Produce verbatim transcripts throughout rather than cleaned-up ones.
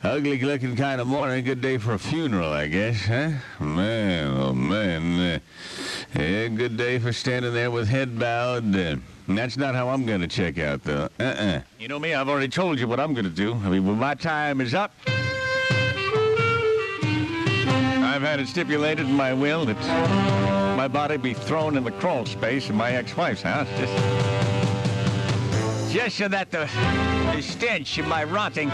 ugly-looking kind of morning. Good day for a funeral, I guess, huh? Man, oh, man. Uh, yeah, good day for standing there with head bowed. Uh, that's not how I'm going to check out, though. Uh-uh. You know me, I've already told you what I'm going to do. I mean, when my time is up, I've had it stipulated in my will that my body be thrown in the crawl space in my ex-wife's house. Just, just so that the, the stench of my rotting.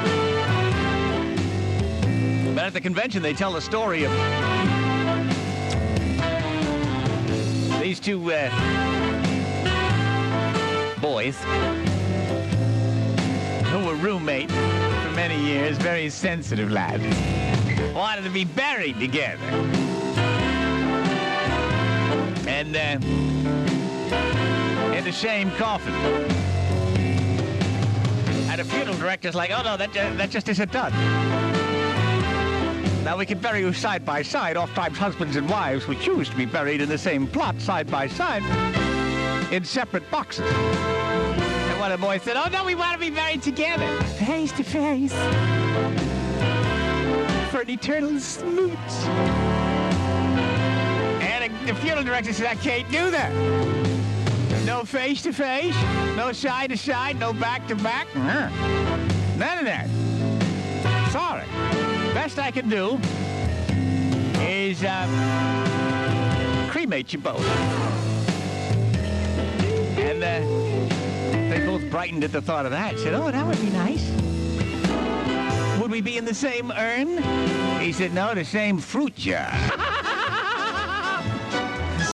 But at the convention, they tell the story of these two uh, boys who were roommates for many years, very sensitive lads, wanted to be buried together. And uh, in the same coffin. And the funeral director's like, oh no, that, uh, that just isn't done. Now we can bury you side by side. Oftentimes husbands and wives would choose to be buried in the same plot, side by side, in separate boxes. And one of the boys said, oh no, we want to be buried together, face to face, for an eternal smooch. And the funeral director said, I can't do that. No face to face, no side to side, no back to back. None of that. Sorry. Best I can do is uh, cremate you both. And uh, they both brightened at the thought of that. Said, oh, that would be nice. Would we be in the same urn? He said, no, the same fruit jar.